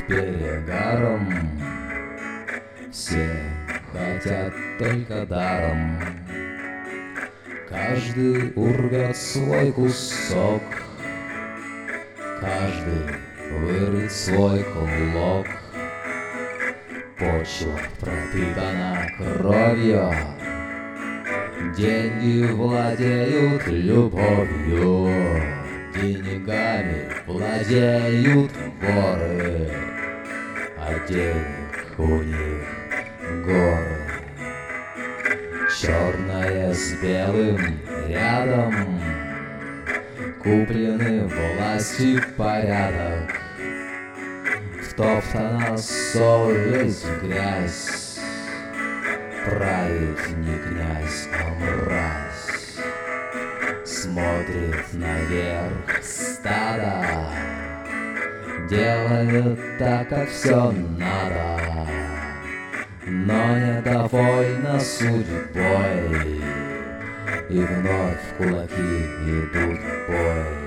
перегаром. Все хотят только даром. Каждый урвет свой кусок, каждый вырвет свой клок. Почва пропитана кровью, деньги владеют любовью, деньгами владеют воры, а денег у них горы. Черное с белым рядом, куплены власть и порядок. Втоптана совесть в грязь, правит не князь, а мразь. Смотрит наверх стадо, делает так, как все надо, но недовольна судьбой, и вновь кулаки идут в бой.